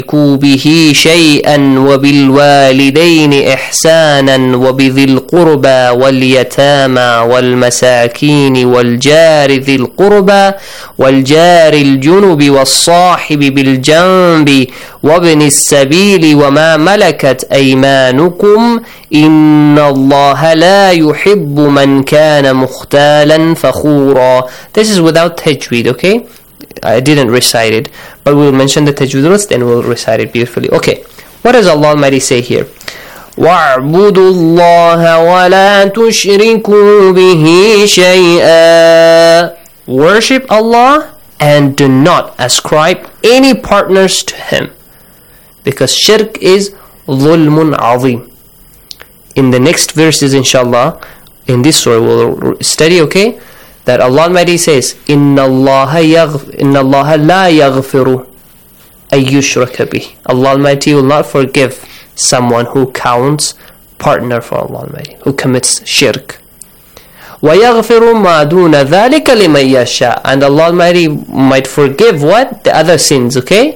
به شيئا وبالوالدين إحسانا وبذي القربى واليتامى والمساكين والجار ذي القربى والجار الجنب والصاحب بالجنب وابن السبيل وما ملكت أيمانكم إن الله لا يحب من كان مختالا فخورا. This is without tajweed, okay? I didn't recite it, but we'll mention the tajweed rules, then we'll recite it beautifully. Okay, what does Allah Almighty say here? وَاعْبُدُوا اللَّهَ وَلَا تُشْرِكُوا بِهِ شَيْئًا. Worship Allah and do not ascribe any partners to Him, because shirk is ظُلْمٌ عَظِيم. In the next verses, inshallah, in this surah we'll study, okay, that Allah Almighty says, إِنَّ اللَّهَ لَا يَغْفِرُ أَن يُشْرَكَ بِهِ. Allah Almighty will not forgive someone who counts partner for Allah Almighty, who commits shirk. وَيَغْفِرُ مَا دُونَ ذَلِكَ لِمَن يَشَاءُ. And Allah Almighty might forgive what? The other sins, okay?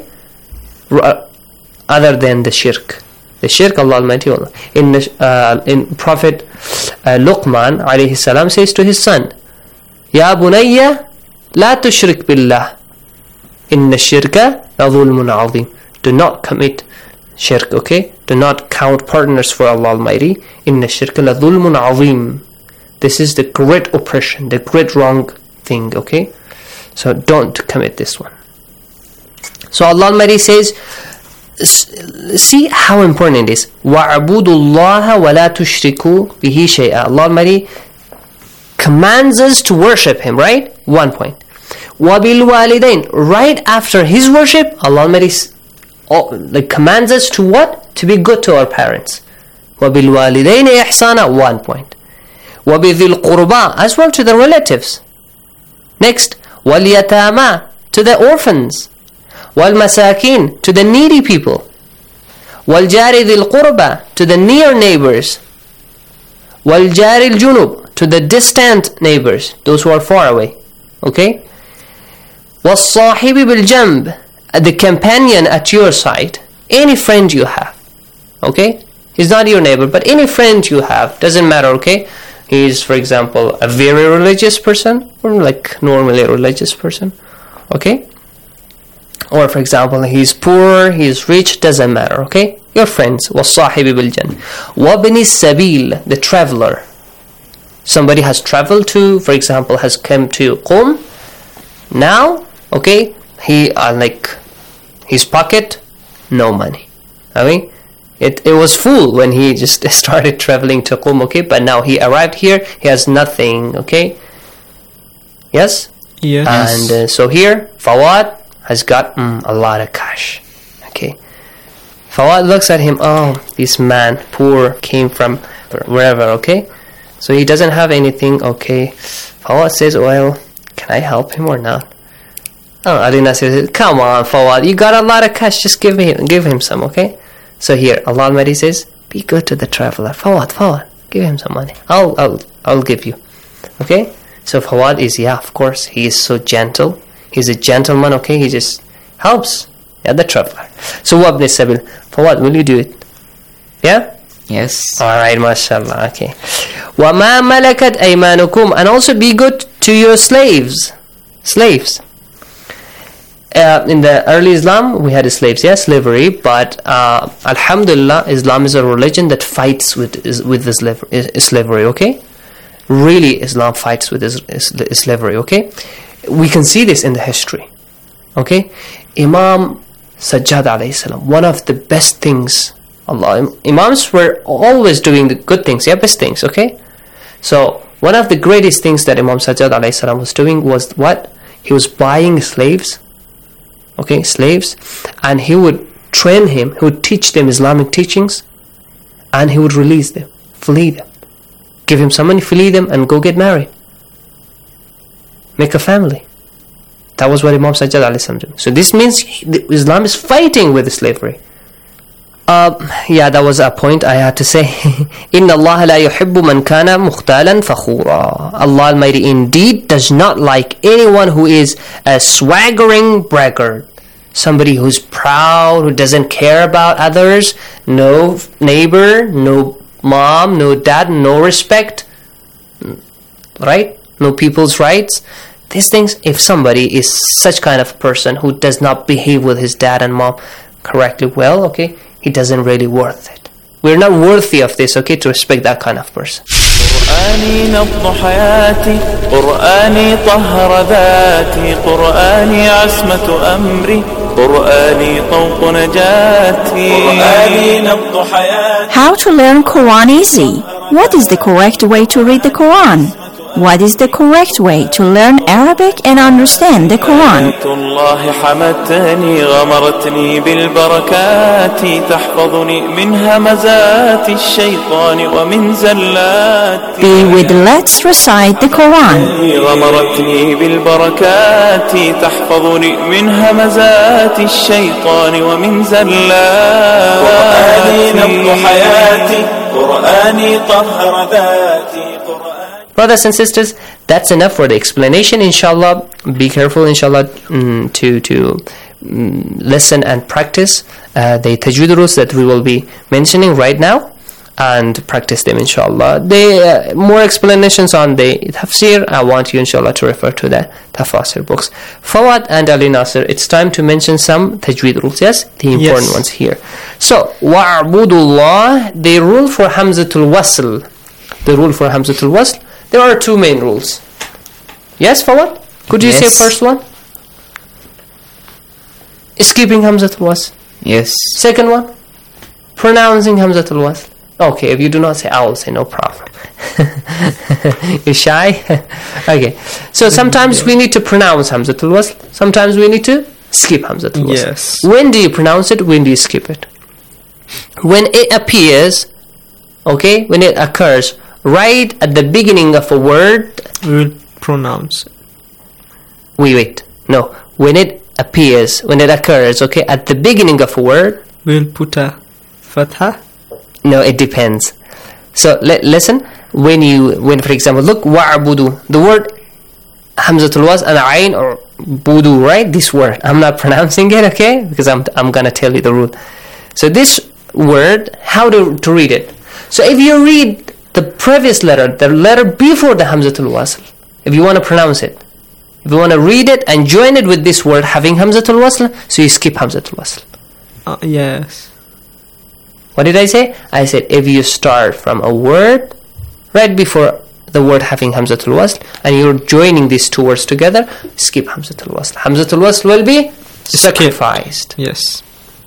Other than the shirk. The shirk, Allah Almighty will. In Prophet Luqman alayhi salam says to his son, يا بني لا تشرك بالله إن الشرك لظلم عظيم. Do not commit shirk, okay? Do not count partners for Allah Almighty. إن الشرك لظلم عظيم. This is the great oppression, the great wrong thing, okay? So don't commit this one. So Allah Almighty says, see how important it is. وَاعْبُدُوا اللَّهَ وَلَا تُشْرِكُوا بِهِ شَيْئًا. Allah Almighty commands us to worship Him, right? 1 point. وَبِالْوَالِدَيْنِ. Right after His worship, Allah Almighty commands us to what? To be good to our parents. وَبِالْوَالِدَيْنِ إِحْسَانًا. 1 point. وَبِذِي الْقُرْبَى. As well to the relatives. Next, وَالْيَتَامَى. To the orphans. وَالْمَسَاكِينَ. To the needy people. وَالْجَارِ ذِي الْقُرْبَى. To the near neighbors. وَالْجَارِ الْجُنُوبِ. To the distant neighbors, those who are far away, okay? وَالصَّاحِبِ بِالْجَنْبِ. The companion at your side, any friend you have, okay? He's not your neighbor, but any friend you have, doesn't matter, okay? He's, for example, a very religious person, or like normally a religious person, okay? Or, for example, he's poor, he's rich, doesn't matter, okay? Your friends. وَالصَّاحِبِ بِالْجَنْبِ. وَابْنِ السَّبِيلِ. The traveler. Somebody has traveled to, for example, has come to Qum. Now, okay, he his pocket, no money. I mean, it was full when he just started traveling to Qum, okay, but now he arrived here, he has nothing, okay? Yes? Yes. And so here, Fawad has got a lot of cash, okay? Fawad looks at him, oh, this man, poor, came from wherever, okay? So he doesn't have anything, okay. Fawad says, well, can I help him or not? Oh, Alina says, come on, Fawad, you got a lot of cash, just give him some, okay? So here, Allah Almighty says, be good to the traveler. Fawad, give him some money. I'll give you, okay? So Fawad is, yeah, of course, he is so gentle. He's a gentleman, okay? He just helps, yeah, the traveler. So وَابْنِ السَّبِيلِ. Fawad, will you do it? Yeah? Yes. Alright, mashallah, okay. وَمَا مَلَكَتْ أَيْمَانُكُمْ. And also be good to your slaves. In the early Islam, we had slaves, yes, slavery, but alhamdulillah, Islam is a religion that fights with the slavery, okay? Really, Islam fights with slavery, okay? We can see this in the history, okay? Imam Sajjad alayhi salam, one of the best things, Imams were always doing the good things, yeah, best things, okay? So, one of the greatest things that Imam Sajjad alayhi salam was doing was what? He was buying slaves, okay, slaves, and he would train him, he would teach them Islamic teachings, and he would release them, flee them, give him some money, flee them, and go get married, make a family. That was what Imam Sajjad alayhi salam did. So this means Islam is fighting with slavery. Yeah, that was a point I had to say. Inna Allah la yuhibbu man kana mukhtalan fakhura. Allah Almighty indeed does not like anyone who is a swaggering braggart. somebody who's proud, who doesn't care about others, no neighbor, no mom, no dad, no respect, right? No people's rights. These things, if somebody is such kind of person who does not behave with his dad and mom correctly well, okay, he doesn't really worth it. We're not worthy of this, okay, to respect that kind of person. قرآني نبض حياتي قرآني طهر ذاتي قرآني عصمة أمري قرآني طوق نجاتي قرآني نبض حياتي. How to learn Quran easy? What is the correct way to read the Quran? What is the correct way to learn Arabic and understand the Quran? الله حمتني غمرتني بالبركات تحفظني من همزات الشيطان ومن زلات. Be with let's recite the Quran. غمرتني بالبركات تحفظني من همزات الشيطان ومن زلات. قرآني نبض حياتي قرآني طهر ذاتي. Brothers and sisters, that's enough for the explanation. Inshallah, be careful, inshallah, to listen and practice the tajweed rules that we will be mentioning right now, and practice them, inshallah. The more explanations on the tafsir, I want you, inshallah, to refer to the tafsir books. Fawad and Ali Nasir, it's time to mention some tajweed rules, yes? The important ones here. So, wa'budullah, the rule for hamzatul wasl. The rule for hamzatul wasl. There are two main rules. Yes, Fawad? Could you say first one? Skipping hamzatul wasl. Yes. Second one? Pronouncing hamzatul wasl. Okay, if you do not say, I will say no problem. You're shy? Okay. So sometimes we need to pronounce hamzatul wasl. Sometimes we need to skip hamzatul wasl. Yes. When do you pronounce it? When do you skip it? When it appears, okay, when it occurs right at the beginning of a word, We will pronounce. wait. No. When it appears, when it occurs, okay, at the beginning of a word, We will put a fatha. no, it depends. So listen, when for example, look, wa'budu, the word hamzatul wasl and ayn or budu, right? This word, I'm not pronouncing it, okay, because I'm gonna tell you the rule. So this word, how to read it? So if you read the previous letter, the letter before the hamzatul wasl, if you want to pronounce it, if you want to read it and join it with this word having hamzatul wasl, so you skip hamzatul wasl. Yes. What did I say? I said if you start from a word right before the word having hamzatul wasl and you're joining these two words together, skip hamzatul wasl. Hamzatul wasl will be sacrificed. Yes.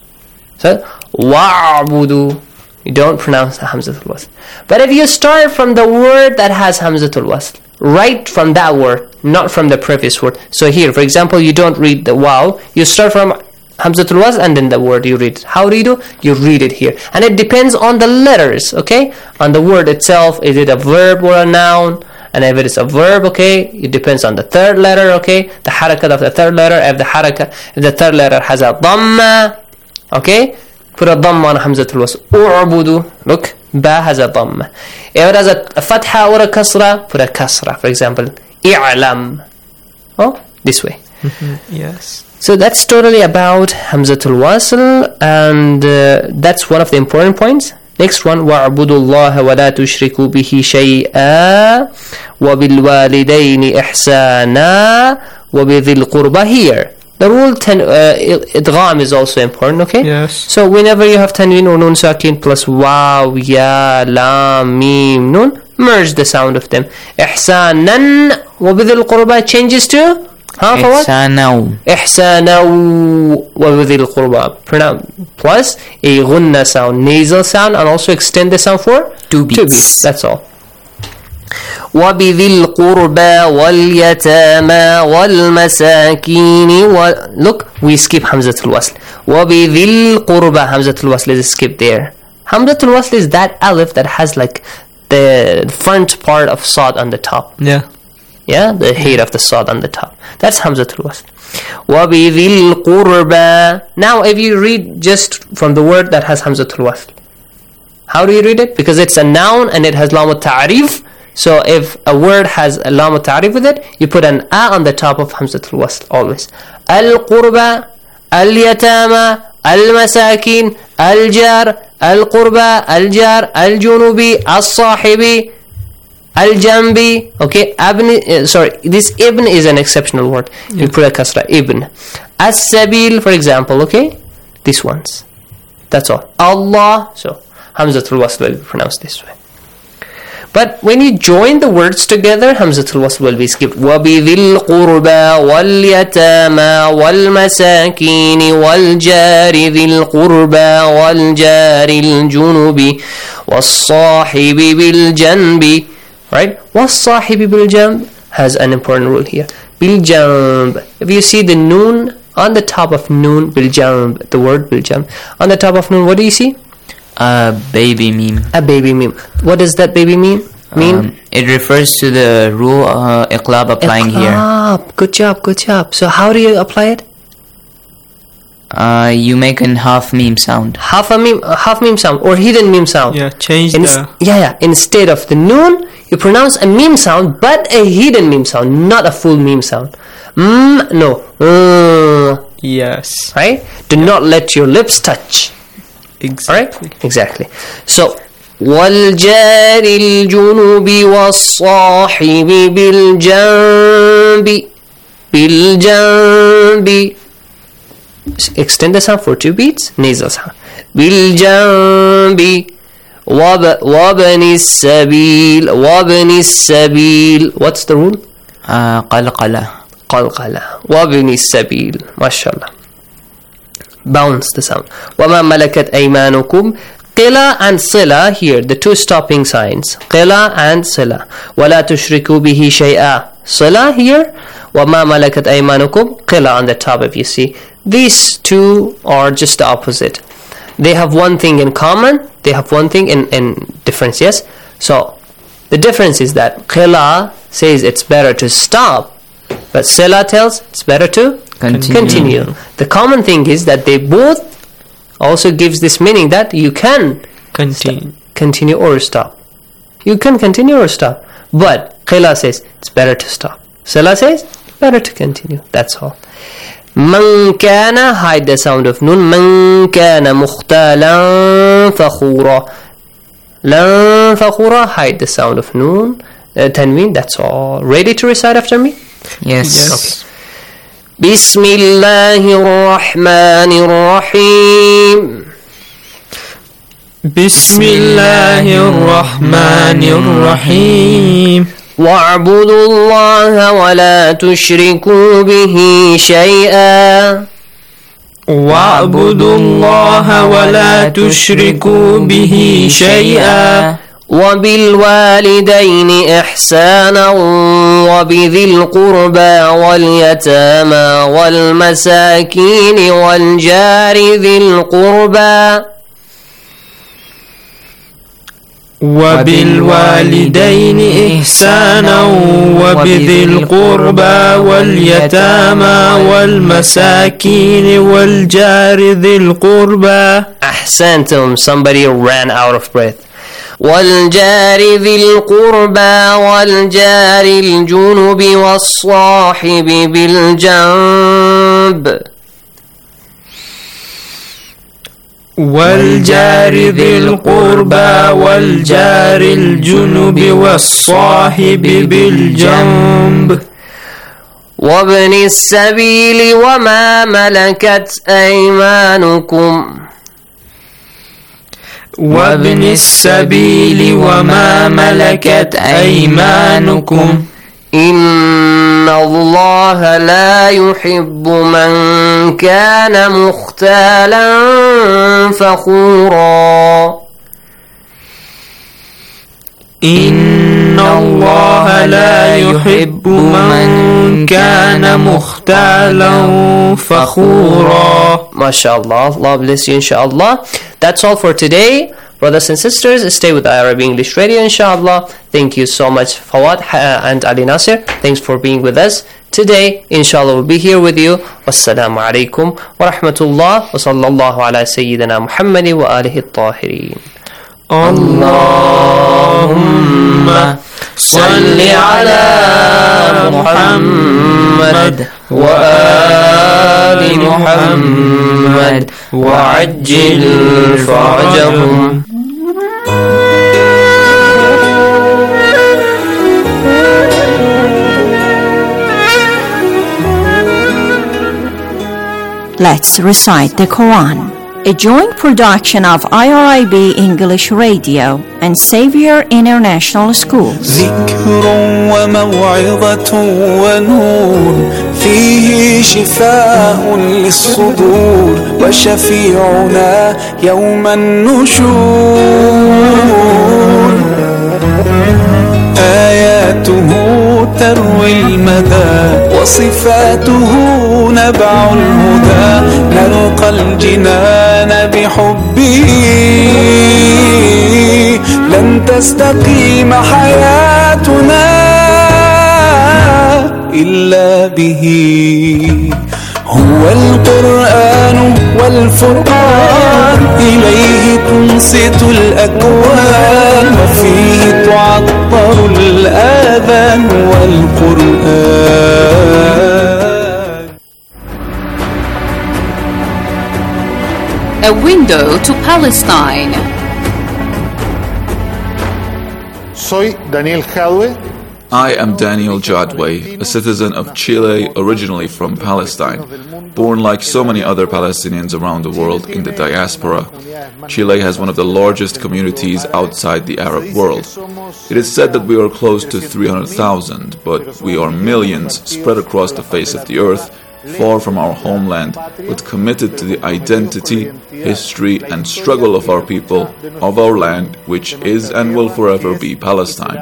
So wa'budu, you don't pronounce the hamzatul wasl. But if you start from the word that has hamzatul wasl, right from that word, not from the previous word. So here, for example, you don't read the waw, you start from hamzatul wasl and then the word you read. How do? You read it here. And it depends on the letters, okay? On the word itself, is it a verb or a noun? And if it is a verb, okay, it depends on the third letter, okay? The harakat of the third letter. If the third letter has a dhamma, okay? Put a dhamma on hamzatul wasl. U'budu. Look, ba has a dhamma. If it has a fatha or a kasra, put a kasra. For example, i'lam. Oh, this way. Yes. So that's totally about hamzatul wasl, and that's one of the important points. Next one, وَاعْبُدُوا اللَّهَ وَلَا تُشْرِكُوا بِهِ شَيْئًا وَبِالْوَالِدَيْنِ إِحْسَانًا وَبِذِي الْقُرْبَى. Here, the rule idgham is also important, okay? Yes. So whenever you have tanween or nun sakin plus waw, ya, lam, mim, nun, merge the sound of them. إِحْسَانًا وَبِذِي الْقُرْبَى changes to إحسانا. إحسانا وبذي القربى. Pronounce plus a gunna sound, nasal sound, and also extend the sound for Two beats. That's all. وبذي القربى واليتامى والمساكين. Look, we skip hamzatul wasl. وبذي القربى, hamzatul wasl is skip there. Hamzatul wasl is that alif that has like the front part of sad on the top. Yeah. Yeah, the head of the sad on the top. That's hamzatul wasl. وَبِذِي الْقُرْبَى. Now, if you read just from the word that has hamzatul wasl, how do you read it? Because it's a noun and it has lam al-ta'rif. So if a word has a lam al-ta'rif with it, you put an a on the top of hamzatul wasl always. Al-qurba, اليتامى المساكين الجار القربى الجار الجنوبي الصاحبي الجنبي. Okay, this ibn is an exceptional word. You put a kasra, ibn. As-sabil, for example, okay, these ones. That's all. Allah, so Hamzatul Wasl will be pronounced this way. But when you join the words together, Hamzatul Wasl will be skipped. وَبِذِي الْقُرْبَى وَالْيَتَامَى وَالْمَسَاكِينِ وَالْجَارِ ذِي الْقُرْبَى وَالْجَارِ الْجُنُبِ وَالصَّاحِبِ بِالْجَنْبِ. Right? وَالصَّاحِبِ بِالْجَنْبِ has an important rule here. بِالْجَنْبِ. If you see the noon on the top of noon, بِالْجَنْبِ, the word بِالْجَنْبِ, on the top of noon, what do you see? A baby meme. A baby meme. What does that baby meme mean? It refers to the rule iqlab applying iqlab. Here. Good job, good job. So how do you apply it? You make an half meme sound. Half meme sound or hidden meme sound. Yeah, change Instead of the noon, you pronounce a meme sound, but a hidden meme sound, not a full meme sound. No. Yes. Right? Do not let your lips touch. Exactly. Right? Exactly. So, وَالْجَارِ الْجُنُوبِ وَالصَّاحِبِ بِالْجَنْبِ. Extend the sound for 2 beats. Nasal sound. بِالْجَنْبِ وَابْنِ السَّبِيلِ. What's the rule? قلقلة. وَابْنِ السَّبِيلِ. MashaAllah. Bounce the sound. وَمَا مَلَكَتْ أَيْمَانُكُمْ. Qila and sila here, the 2 stopping signs. Qila and sila. وَلَا تُشْرِكُوا بِهِ شَيْئًا. Sila here. وَمَا مَلَكَتْ أَيْمَانُكُمْ. Qila on the top, if you see. These 2 are just the opposite. They have one thing in common. They have one thing in difference, yes? So, the difference is that Qila says it's better to stop, but sila tells it's better to continue. The common thing is that they both also gives this meaning that you can continue or stop. You can continue or stop. But Qila says it's better to stop. Sila says better to continue. That's all. Man kana, hide the sound of noon. Man kana mukhtalan fakhura. Lan fakhura, hide the sound of noon. Tanween, that's all. Ready to recite after me? Yes. Okay. بسم الله الرحمن الرحيم. بسم الله الرحمن الرحيم. واعبدوا الله ولا تشركوا به شيئا. واعبدوا الله ولا تشركوا به شيئا. وبالوالدين إحسانا وبذي القربى واليتامى والمساكين والجار ذي القربى. وبالوالدين إحسانا وبذي القربى واليتامى والمساكين والجار ذي القربى. أحسنتم. Somebody ran out of breath. والجار ذي القربى والجار الجنب والصاحب بالجنب. والجار ذي القربى والجار الجنب والصاحب بالجنب. وابن السبيل وما ملكت أيمانكم. وابن السبيل وما ملكت أيمانكم. إن الله لا يحب من كان مختالا فخورا. إن الله لا يحب من كان مختالا فخورا. MashaAllah. Allah bless you, inshallah. That's all for today. Brothers and sisters, stay with Arabic English Radio, inshallah. Thank you so much, Fawad and Ali Nasir. Thanks for being with us today. Inshallah, we'll be here with you. Wassalamu alaikum wa rahmatullah wa sallallahu ala sayyidina Muhammadi wa alihi at-tahirin. Allahumma صل على محمد وآل محمد وعجل فرجهم. Let's recite the Quran, a joint production of IRIB English Radio and Xavier International Schools. ذكر وموعظة ونور فيه شفاء للصدور وشفيعنا يوم النشور آياته تروي المدى وصفاته نبع الهدى نلقى الجنان بحبه لن تستقيم حياتنا إلا به هو القرآن والفرقان إليه تنصت الأكوان وفيه تعطر الآذان والقرآن. A window to Palestine. Soy Daniel Jadwe. I am Daniel Jadwe, a citizen of Chile, originally from Palestine. Born like so many other Palestinians around the world in the diaspora, Chile has one of the largest communities outside the Arab world. It is said that we are close to 300,000, but we are millions spread across the face of the earth, far from our homeland, but committed to the identity, history, and struggle of our people, of our land, which is and will forever be Palestine.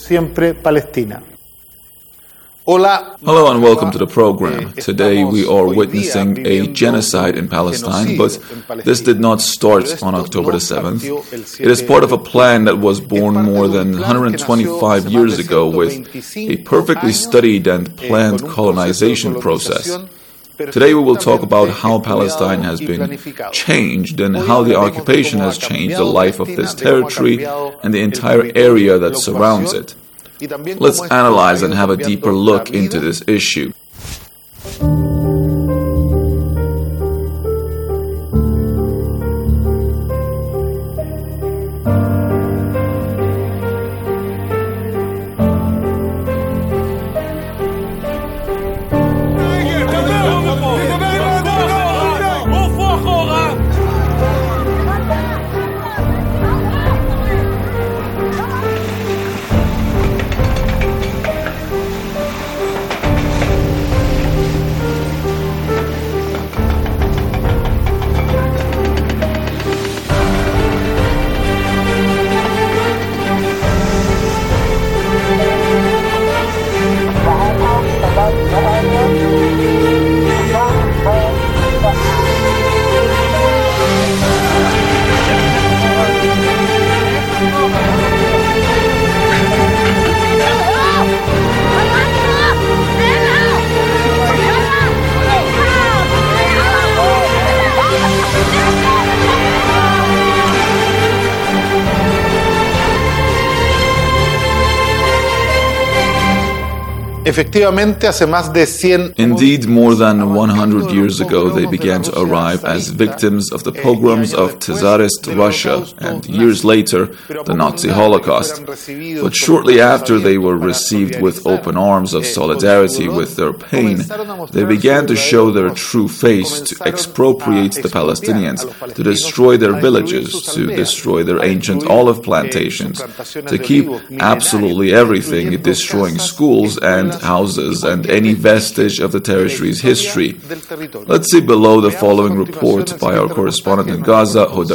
Hello and welcome to the program. Today we are witnessing a genocide in Palestine, but this did not start on October the 7th. It is part of a plan that was born more than 125 years ago with a perfectly studied and planned colonization process. Today we will talk about how Palestine has been changed and how the occupation has changed the life of this territory and the entire area that surrounds it. Let's analyze and have a deeper look into this issue. Indeed, more than 100 years ago, they began to arrive as victims of the pogroms of Tsarist Russia and years later, the Nazi Holocaust. But shortly after they were received with open arms of solidarity with their pain, they began to show their true face, to expropriate the Palestinians, to destroy their villages, to destroy their ancient olive plantations, to keep absolutely everything, destroying schools and houses and any vestige of the territory's history. Let's see below the following report by our correspondent in Gaza, Huda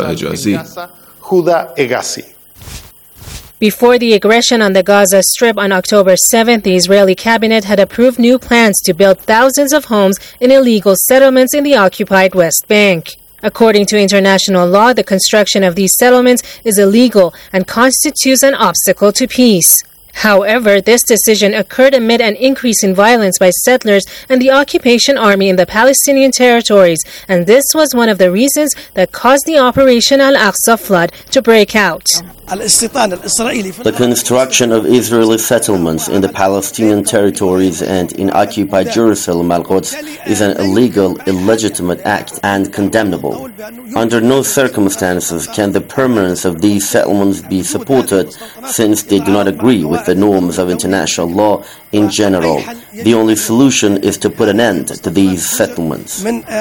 Hegazi. Before the aggression on the Gaza Strip on October 7th, the Israeli cabinet had approved new plans to build thousands of homes in illegal settlements in the occupied West Bank. According to international law, the construction of these settlements is illegal and constitutes an obstacle to peace. However, this decision occurred amid an increase in violence by settlers and the occupation army in the Palestinian territories, and this was one of the reasons that caused the Operation Al-Aqsa flood to break out. The construction of Israeli settlements in the Palestinian territories and in occupied Jerusalem Al-Quds is an illegal, illegitimate act and condemnable. Under no circumstances can the permanence of these settlements be supported, since they do not agree with the norms of international law in general. The only solution is to put an end to these settlements.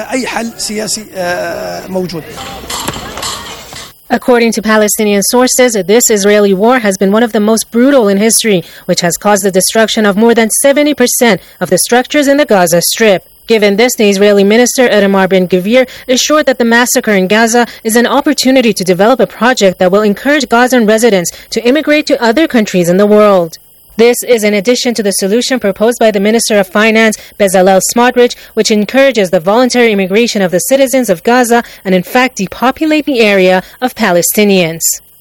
According to Palestinian sources, this Israeli war has been one of the most brutal in history, which has caused the destruction of more than 70% of the structures in the Gaza Strip. Given this, the Israeli minister Itamar Ben-Gvir assured that the massacre in Gaza is an opportunity to develop a project that will encourage Gazan residents to immigrate to other countries in the world. This is in addition to the solution proposed by the Minister of Finance, Bezalel Smotrich, which encourages the voluntary immigration of the citizens of Gaza and in fact depopulate the area of Palestinians.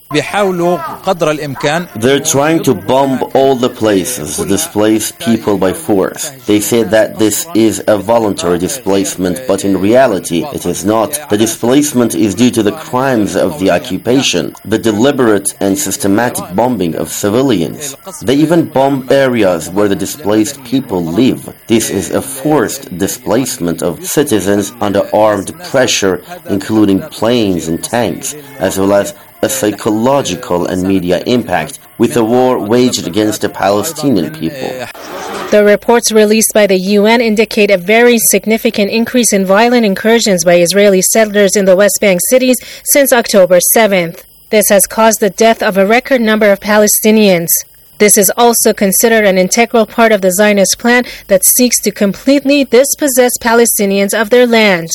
They're trying to bomb all the places, displace people by force. They say that this is a voluntary displacement, but in reality it is not. The displacement is due to the crimes of the occupation, the deliberate and systematic bombing of civilians. They even bomb areas where the displaced people live. This is a forced displacement of citizens under armed pressure, including planes and tanks, as well as a psychological and media impact with the war waged against the Palestinian people. The reports released by the UN indicate a very significant increase in violent incursions by Israeli settlers in the West Bank cities since October 7th. This has caused the death of a record number of Palestinians. This is also considered an integral part of the Zionist plan that seeks to completely dispossess Palestinians of their land.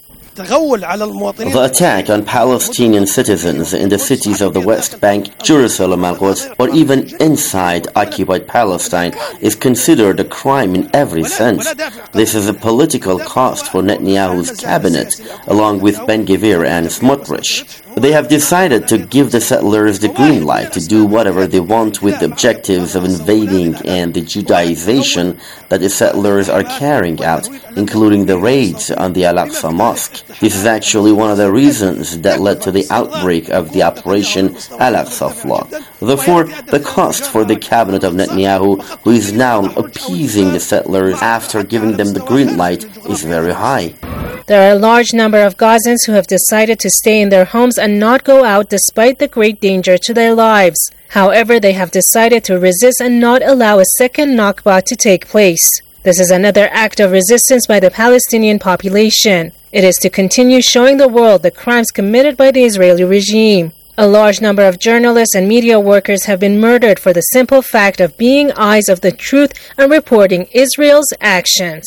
The attack on Palestinian citizens in the cities of the West Bank, Jerusalem Al-Quds, or even inside occupied Palestine is considered a crime in every sense. This is a political cost for Netanyahu's cabinet, along with Ben-Gvir and Smotrich. They have decided to give the settlers the green light to do whatever they want with the objectives of invading and the Judaization that the settlers are carrying out, including the raids on the Al-Aqsa Mosque. This is actually one of the reasons that led to the outbreak of the Operation Al-Aqsa flood. Therefore, the cost for the cabinet of Netanyahu, who is now appeasing the settlers after giving them the green light, is very high. There are a large number of Gazans who have decided to stay in their homes and not go out despite the great danger to their lives. However, they have decided to resist and not allow a second Nakba to take place. This is another act of resistance by the Palestinian population. It is to continue showing the world the crimes committed by the Israeli regime. A large number of journalists and media workers have been murdered for the simple fact of being eyes of the truth and reporting Israel's actions.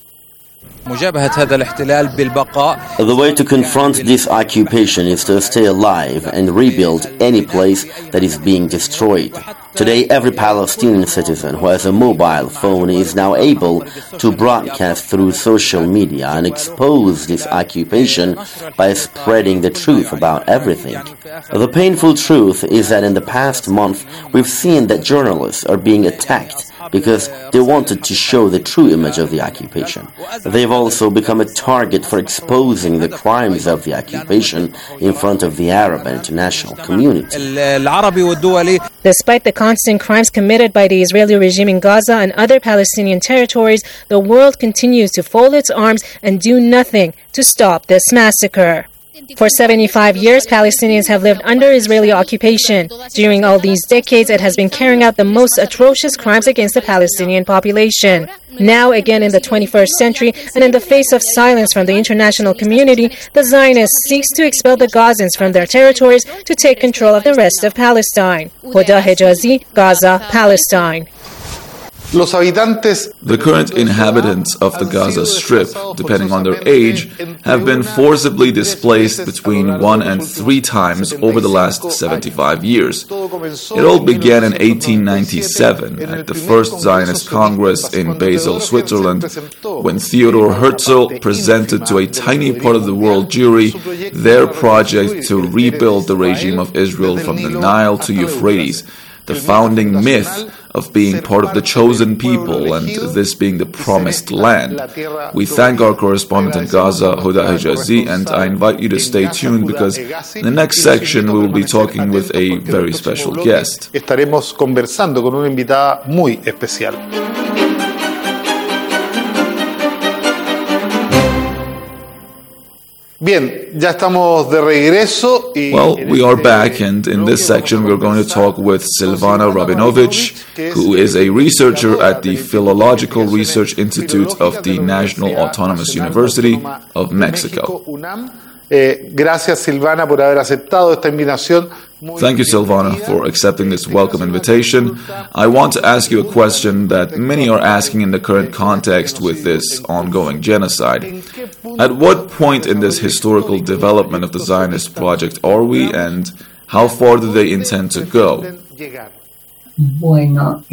The way to confront this occupation is to stay alive and rebuild any place that is being destroyed. Today, every Palestinian citizen who has a mobile phone is now able to broadcast through social media and expose this occupation by spreading the truth about everything. The painful truth is that in the past month, we've seen that journalists are being attacked because they wanted to show the true image of the occupation. They've also become a target for exposing the crimes of the occupation in front of the Arab and international community. Despite the constant crimes committed by the Israeli regime in Gaza and other Palestinian territories, the world continues to fold its arms and do nothing to stop this massacre. For 75 years, Palestinians have lived under Israeli occupation. During all these decades, it has been carrying out the most atrocious crimes against the Palestinian population. Now, again in the 21st century, and in the face of silence from the international community, the Zionists seeks to expel the Gazans from their territories to take control of the rest of Palestine. Huda Hijazi, Gaza, Palestine. The current inhabitants of the Gaza Strip, depending on their age, have been forcibly displaced between 1 and 3 times over the last 75 years. It all began in 1897 at the First Zionist Congress in Basel, Switzerland, when Theodor Herzl presented to a tiny part of the world jury their project to rebuild the regime of Israel from the Nile to Euphrates, the founding myth of being part of the chosen people and this being the promised land. We thank our correspondent in Gaza, Huda Hijazi, and I invite you to stay tuned because in the next section we will be talking with a very special guest. Estaremos conversando con una invitada muy especial. Bien, ya estamos de regreso. Well, we are back, and in this section we're going to talk with Silvana Rabinovich, who is a researcher at the Philological Research Institute of the National Autonomous University of Mexico. Gracias, Silvana, por haber aceptado esta invitación. Thank you, Silvana, for accepting this welcome invitation. I want to ask you a question that many are asking in the current context with this ongoing genocide. At what point in this historical development of the Zionist project are we, and how far do they intend to go? Well,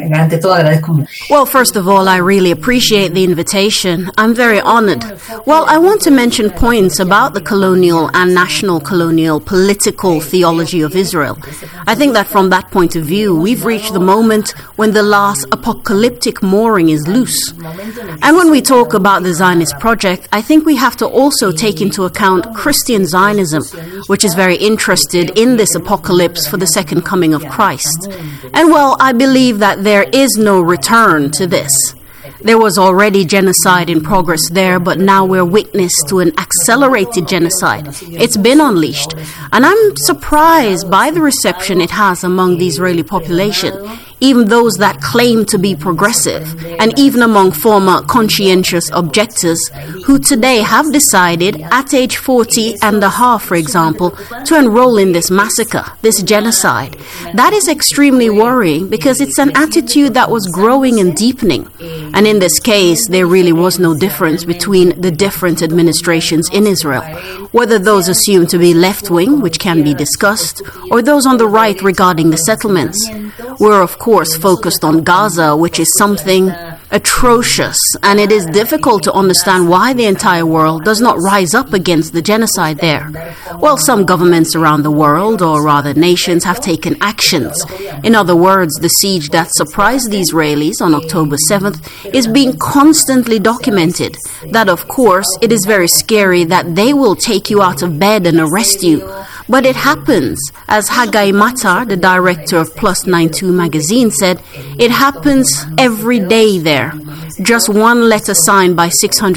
first of all, I really appreciate the invitation. I'm very honored. Well, I want to mention points about the colonial and national colonial political theology of Israel. I think that from that point of view, we've reached the moment when the last apocalyptic mooring is loose. And when we talk about the Zionist project, I think we have to also take into account Christian Zionism, which is very interested in this apocalypse for the second coming of Christ. And well, I believe that there is no return to this. There was already genocide in progress there, but now we're witness to an accelerated genocide. It's been unleashed. And I'm surprised by the reception it has among the Israeli population, even those that claim to be progressive, and even among former conscientious objectors who today have decided at age 40 and a half, for example, to enroll in this massacre, this genocide. That is extremely worrying because it's an attitude that was growing and deepening. And in this case, there really was no difference between the different administrations in Israel, whether those assumed to be left-wing, which can be discussed, or those on the right regarding the settlements. We're, of course, focused on Gaza, which is something atrocious, and it is difficult to understand why the entire world does not rise up against the genocide there. Well, some governments around the world, or rather nations, have taken actions. In other words, the siege that surprised the Israelis on October 7th is being constantly documented. That, of course, it is very scary that they will take you out of bed and arrest you. But it happens. As Haggai Matar, the director of Plus 92 magazine, said, it happens every day there. Just one letter signed by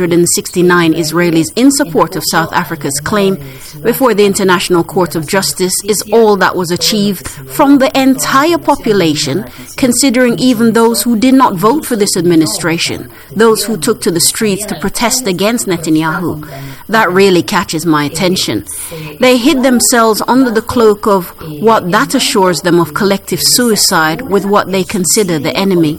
669 Israelis in support of South Africa's claim before the International Court of Justice is all that was achieved from the entire population, considering even those who did not vote for this administration, those who took to the streets to protest against Netanyahu. That really catches my attention. They hid themselves under the cloak of what that assures them of collective suicide with what they consider the enemy.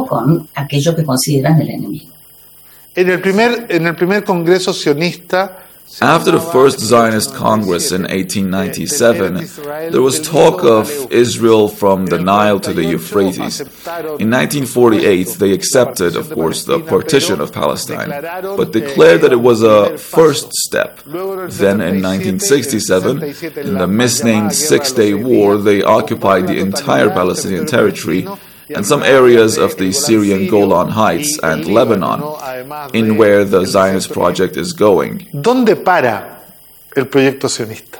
En el primer Congreso Sionista, after the first Zionist Congress in 1897, there was talk of Israel from the Nile to the Euphrates. In 1948, they accepted, of course, the partition of Palestine, but declared that it was a first step. Then in 1967, in the misnamed Six-Day War, they occupied the entire Palestinian territory and some areas of the Syrian Golan Heights and Lebanon, in where the Zionist project is going. ¿Dónde para el proyecto sionista?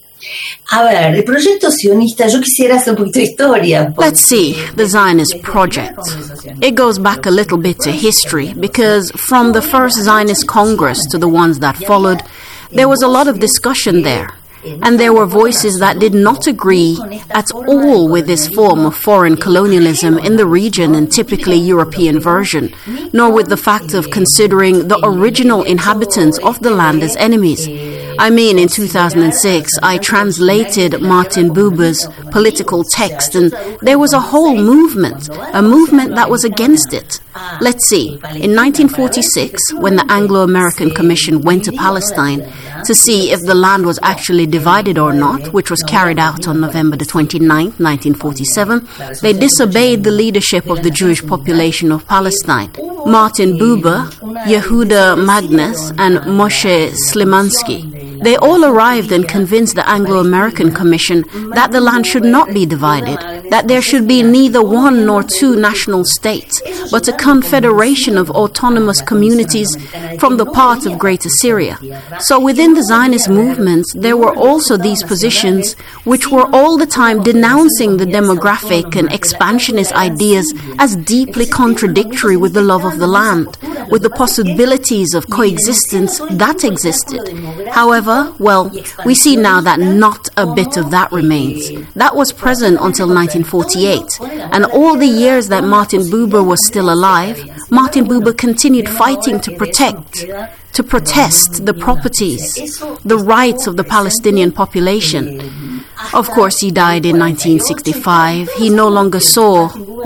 Let's see, the Zionist project. It goes back a little bit to history, because from the first Zionist Congress to the ones that followed, there was a lot of discussion there. And there were voices that did not agree at all with this form of foreign colonialism in the region and typically European version, nor with the fact of considering the original inhabitants of the land as enemies. I mean, in 2006, I translated Martin Buber's political text, and there was a whole movement, a movement that was against it. Let's see, in 1946, when the Anglo-American Commission went to Palestine to see if the land was actually divided or not, which was carried out on November the 29th, 1947, they disobeyed the leadership of the Jewish population of Palestine. Martin Buber, Yehuda Magnus, and Moshe Slimansky. They all arrived and convinced the Anglo-American Commission that the land should not be divided, that there should be neither one nor two national states, but a confederation of autonomous communities from the part of Greater Syria. So within the Zionist movement, there were also these positions which were all the time denouncing the demographic and expansionist ideas as deeply contradictory with the love of the land, with the possibilities of coexistence that existed. However, well, we see now that not a bit of that remains. That was present until 1948, and all the years that Martin Buber was still alive, Martin Buber continued fighting to protect, to protest the properties, the rights of the Palestinian population. Of course, he died in 1965. He no longer saw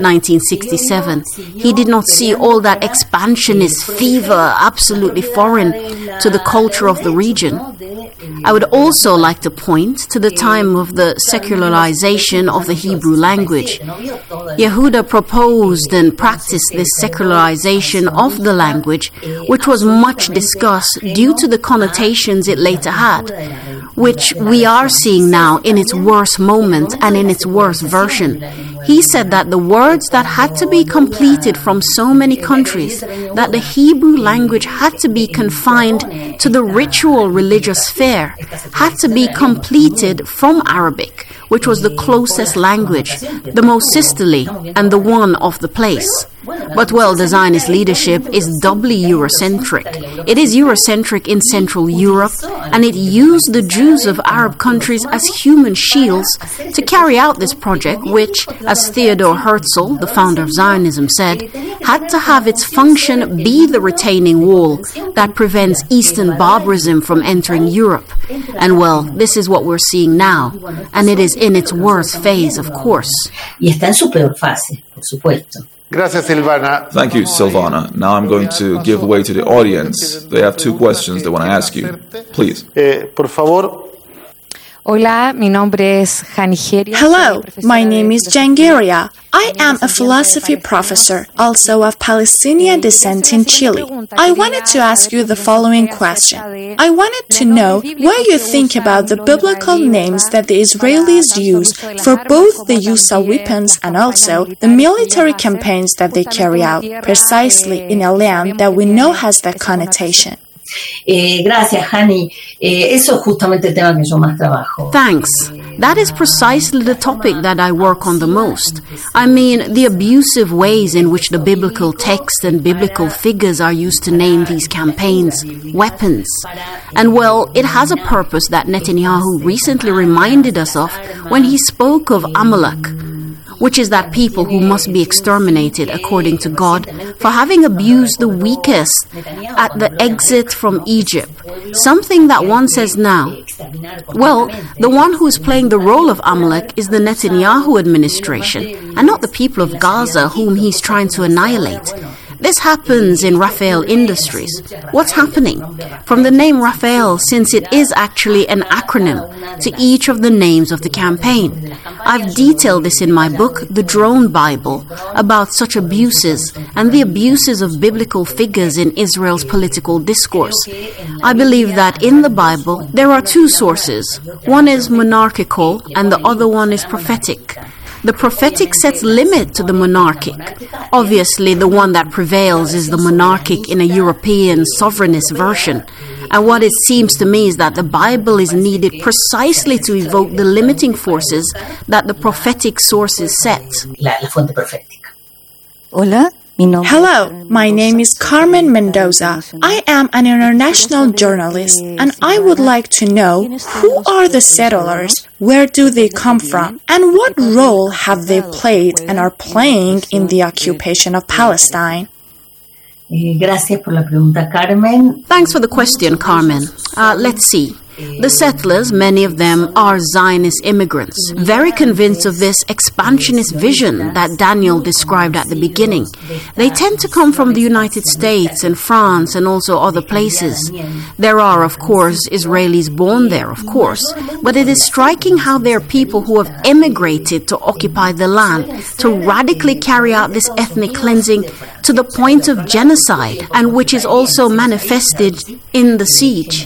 1967. He did not see all that expansionist fever, absolutely foreign to the culture of the region. I would also like to point to the time of the secularization of the Hebrew language. Yehuda proposed and practiced this secularization of the language, which was much discussed due to the connotations it later had, which we are seeing now in its worst moment and in its worst version. He said that the words that had to be completed from so many countries, that the Hebrew language had to be confined to the ritual religious sphere, had to be completed from Arabic, which was the closest language, the most sisterly, and the one of the place. But, well, the Zionist leadership is doubly Eurocentric. It is Eurocentric in Central Europe, and it used the Jews of Arab countries as human shields to carry out this project, which, as Theodor Herzl, the founder of Zionism, said, had to have its function be the retaining wall that prevents Eastern barbarism from entering Europe. And, well, this is what we're seeing now, and it is in its worst phase, of course. Y está en su peor fase, por supuesto. Gracias, Silvana. Thank you, Silvana. Now I'm going to give way to the audience. They have two questions they want to ask you. Please. Por favor. Hola, mi nombre es Janigeria. Hello, my name is Jangeria. I am a philosophy professor, also of Palestinian descent in Chile. I wanted to ask you the following question. I wanted to know what you think about the biblical names that the Israelis use for both the use of weapons and also the military campaigns that they carry out, precisely in a land that we know has that connotation. Gracias, Hani. Eso es justamente el tema que yo más trabajo. Thanks. That is precisely the topic that I work on the most. I mean, the abusive ways in which the biblical text and biblical figures are used to name these campaigns weapons. And, well, it has a purpose that Netanyahu recently reminded us of when he spoke of Amalek, which is that people who must be exterminated according to God for having abused the weakest at the exit from Egypt. Something that one says now. Well, the one who is playing the role of Amalek is the Netanyahu administration, and not the people of Gaza whom he's trying to annihilate. This happens in Rafael Industries. What's happening? From the name Rafael, since it is actually an acronym to each of the names of the campaign. I've detailed this in my book, The Drone Bible, about such abuses and the abuses of biblical figures in Israel's political discourse. I believe that in the Bible there are two sources. One is monarchical and the other one is prophetic. The prophetic sets limit to the monarchic. Obviously, the one that prevails is the monarchic in a European sovereignist version. And what it seems to me is that the Bible is needed precisely to evoke the limiting forces that the prophetic sources set. La fuente profética. Hola. Hello, my name is Carmen Mendoza. I am an international journalist, and I would like to know who are the settlers, where do they come from, and what role have they played and are playing in the occupation of Palestine? Gracias por la pregunta, Carmen. Thanks for the question, Carmen. Let's see. The settlers, many of them, are Zionist immigrants, very convinced of this expansionist vision that Daniel described at the beginning. They tend to come from the United States and France and also other places. There are, of course, Israelis born there, of course, but it is striking how there are people who have emigrated to occupy the land, to radically carry out this ethnic cleansing to the point of genocide, and which is also manifested in the siege.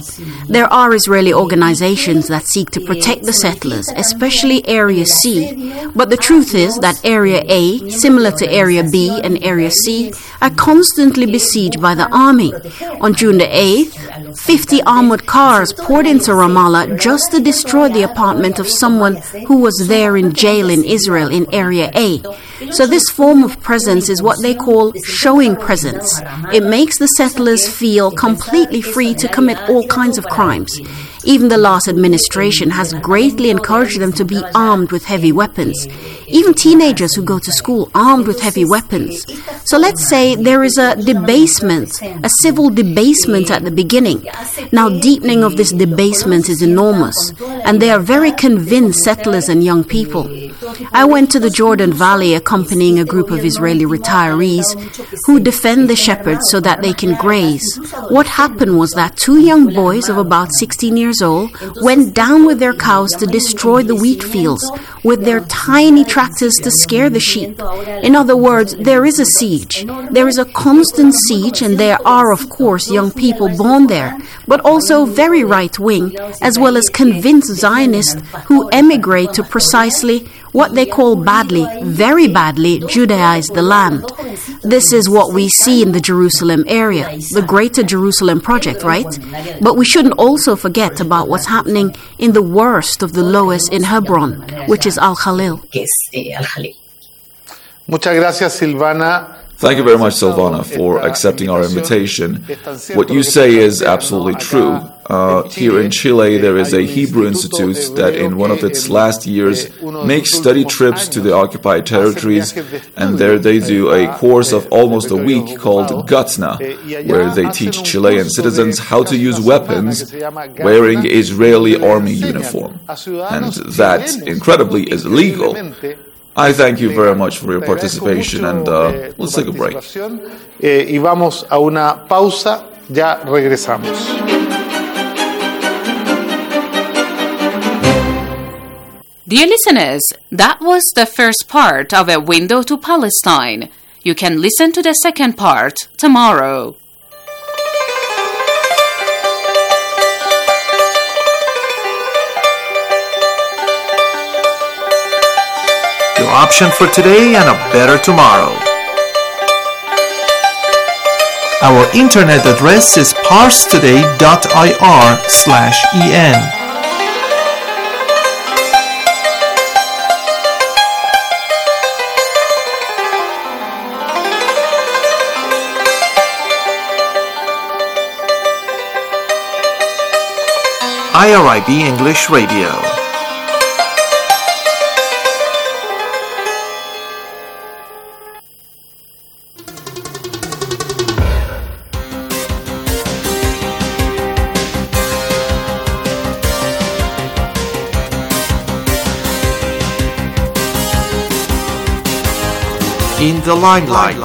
There are Israeli organizations that seek to protect the settlers, especially Area C. But the truth is that Area A, similar to Area B and Area C, are constantly besieged by the army. On June the 8th, 50 armored cars poured into Ramallah just to destroy the apartment of someone who was there in jail in Israel in Area A. So this form of presence is what they call showing presence. It makes the settlers feel completely free to commit all kinds of crimes. Even the last administration has greatly encouraged them to be armed with heavy weapons. Even teenagers who go to school armed with heavy weapons. So let's say there is a debasement, a civil debasement at the beginning. Now deepening of this debasement is enormous, and they are very convinced, settlers and young people. I went to the Jordan Valley accompanying a group of Israeli retirees who defend the shepherds so that they can graze. What happened was that two young boys of about 16 years old went down with their cows to destroy the wheat fields with their tiny tractors to scare the sheep. In other words, there is a siege. There is a constant siege, and there are, of course, young people born there, but also very right-wing, as well as convinced Zionists who emigrate to precisely what they call badly, very badly, Judaize the land. This is what we see in the Jerusalem area, the Greater Jerusalem Project, right? But we shouldn't also forget about what's happening in the worst of the lowest in Hebron, which is Al-Khalil. Muchas gracias, Silvana. Thank you very much, Silvana, for accepting our invitation. What you say is absolutely true. Here in Chile, there is a Hebrew Institute that in one of its last years makes study trips to the occupied territories, and there they do a course of almost a week called Gutna, where they teach Chilean citizens how to use weapons wearing Israeli army uniform. And that, incredibly, is legal. I thank you very much for your participation, and let's take a break. Y vamos a una pausa, ya regresamos. Dear listeners, that was the first part of A Window to Palestine. You can listen to the second part tomorrow. Your option for today and a better tomorrow. Our internet address is parstoday.ir/en. IRIB English Radio. In the limelight.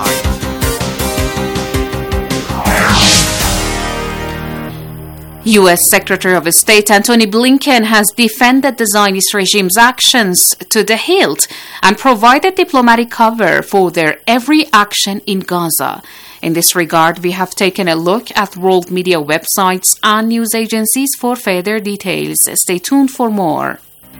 U.S. Secretary of State Antony Blinken has defended the Zionist regime's actions to the hilt and provided diplomatic cover for their every action in Gaza. In this regard, we have taken a look at world media websites and news agencies for further details. Stay tuned for more.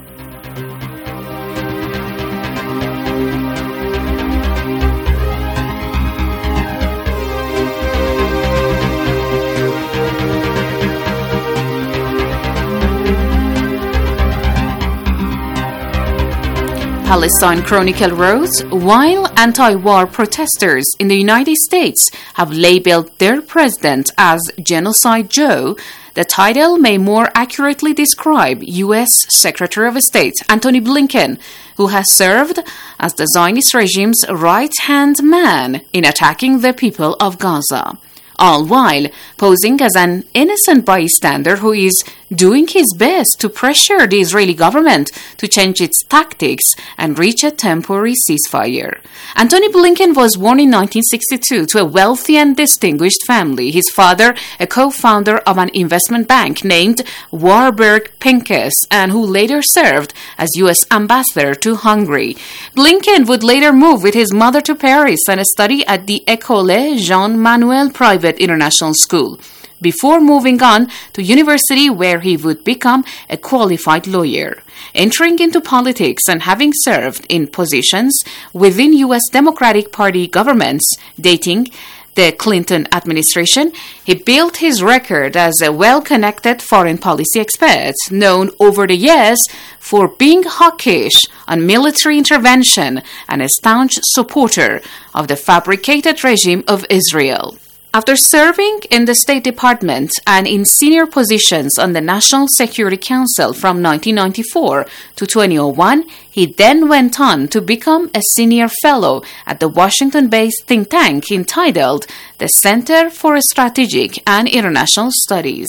Palestine Chronicle wrote, while anti-war protesters in the United States have labeled their president as Genocide Joe, the title may more accurately describe U.S. Secretary of State Antony Blinken, who has served as the Zionist regime's right-hand man in attacking the people of Gaza, all while posing as an innocent bystander who is doing his best to pressure the Israeli government to change its tactics and reach a temporary ceasefire. Antony Blinken was born in 1962 to a wealthy and distinguished family. His father, a co-founder of an investment bank named Warburg Pincus, and who later served as U.S. ambassador to Hungary. Blinken would later move with his mother to Paris and study at the École Jean Manuel Private International School. before moving on to university where he would become a qualified lawyer. Entering into politics and having served in positions within U.S. Democratic Party governments dating the Clinton administration, he built his record as a well-connected foreign policy expert, known over the years for being hawkish on military intervention and a staunch supporter of the fabricated regime of Israel. After serving in the State Department and in senior positions on the National Security Council from 1994 to 2001, he then went on to become a senior fellow at the Washington-based think tank entitled the Center for Strategic and International Studies.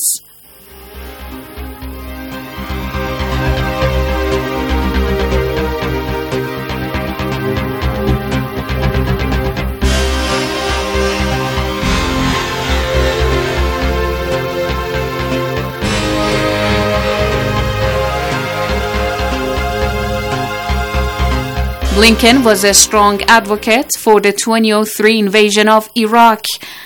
Blinken was a strong advocate for the 2003 invasion of Iraq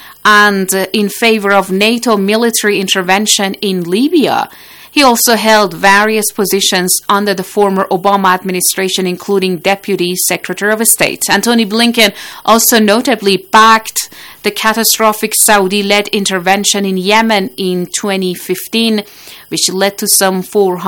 and in favor of NATO military intervention in Libya. He also held various positions under the former Obama administration, including Deputy Secretary of State. Antony Blinken also notably backed the catastrophic Saudi-led intervention in Yemen in 2015, which led to some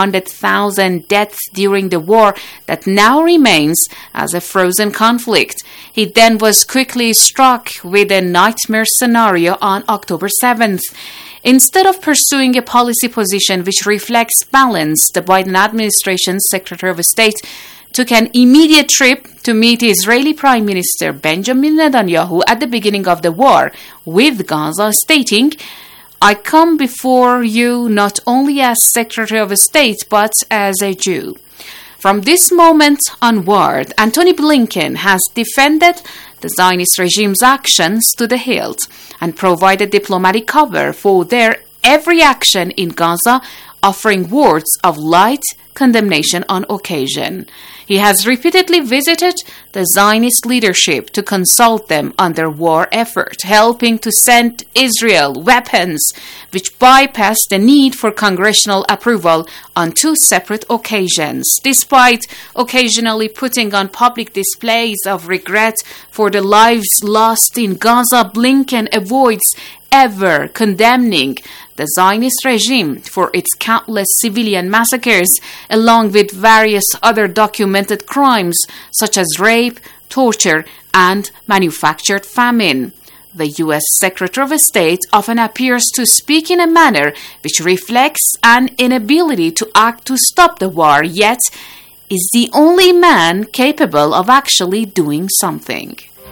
400,000 deaths during the war that now remains as a frozen conflict. He then was quickly struck with a nightmare scenario on October 7th. Instead of pursuing a policy position which reflects balance, the Biden administration's Secretary of State took an immediate trip to meet Israeli Prime Minister Benjamin Netanyahu at the beginning of the war with Gaza, stating, "I come before you not only as Secretary of State, but as a Jew." From this moment onward, Antony Blinken has defended the Zionist regime's actions to the hilt and provided diplomatic cover for their every action in Gaza, offering words of light condemnation on occasion. He has repeatedly visited the Zionist leadership to consult them on their war effort, helping to send Israel weapons which bypass the need for congressional approval on 2 separate occasions. Despite occasionally putting on public displays of regret for the lives lost in Gaza, Blinken avoids ever condemning the Zionist regime for its countless civilian massacres, along with various other documented crimes such as rape, torture, and manufactured famine. The U.S. Secretary of State often appears to speak in a manner which reflects an inability to act to stop the war, yet is the only man capable of actually doing something.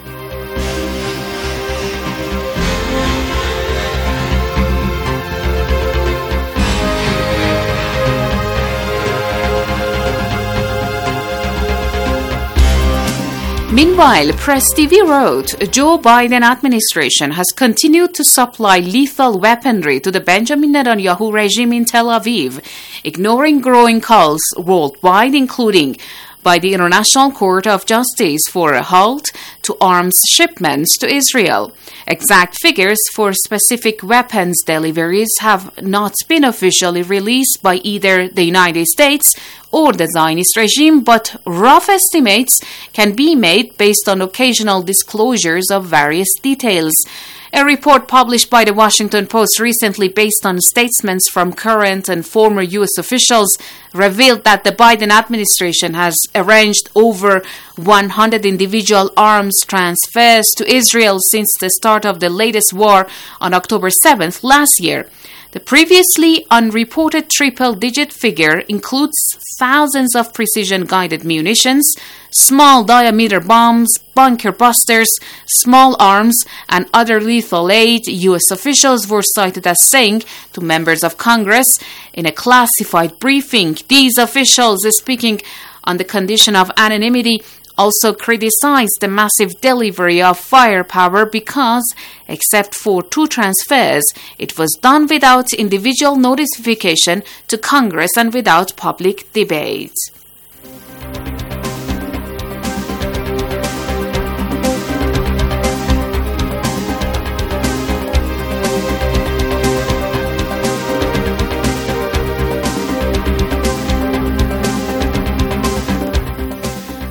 Meanwhile, Press TV wrote, Joe Biden administration has continued to supply lethal weaponry to the Benjamin Netanyahu regime in Tel Aviv, ignoring growing calls worldwide, including by the International Court of Justice for a halt to arms shipments to Israel. Exact figures for specific weapons deliveries have not been officially released by either the United States or the Zionist regime, but rough estimates can be made based on occasional disclosures of various details. A report published by the Washington Post recently, based on statements from current and former U.S. officials, revealed that the Biden administration has arranged over 100 individual arms transfers to Israel since the start of the latest war on October 7th last year. The previously unreported triple-digit figure includes thousands of precision-guided munitions, small-diameter bombs, bunker busters, small arms, and other lethal aid, U.S. officials were cited as saying to members of Congress in a classified briefing. These officials, speaking on the condition of anonymity, also criticized the massive delivery of firepower because, except for 2 transfers, it was done without individual notification to Congress and without public debate.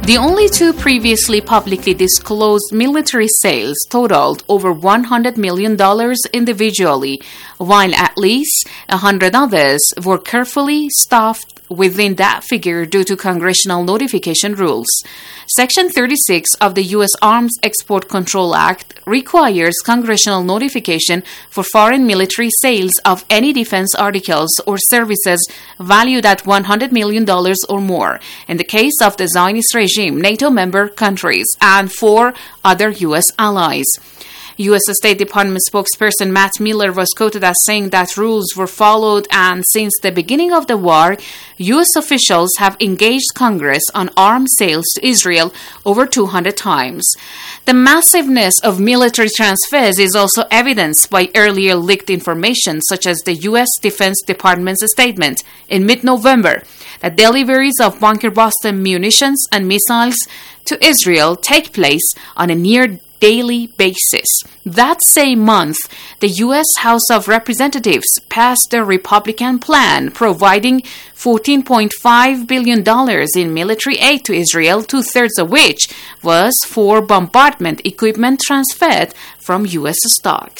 The only two previously publicly disclosed military sales totaled over $100 million individually, while at least 100 others were carefully stuffed within that figure due to congressional notification rules. Section 36 of the U.S. Arms Export Control Act requires congressional notification for foreign military sales of any defense articles or services valued at $100 million or more, in the case of the Zionist regime, NATO member countries, and 4 other U.S. allies. U.S. State Department spokesperson Matt Miller was quoted as saying that rules were followed, and since the beginning of the war, U.S. officials have engaged Congress on arms sales to Israel over 200 times. The massiveness of military transfers is also evidenced by earlier leaked information, such as the U.S. Defense Department's statement in mid-November that deliveries of bunker-buster munitions and missiles to Israel take place on a near daily basis. That same month, the U.S. House of Representatives passed a Republican plan providing $14.5 billion in military aid to Israel, 2/3 of which was for bombardment equipment transferred from U.S. stocks.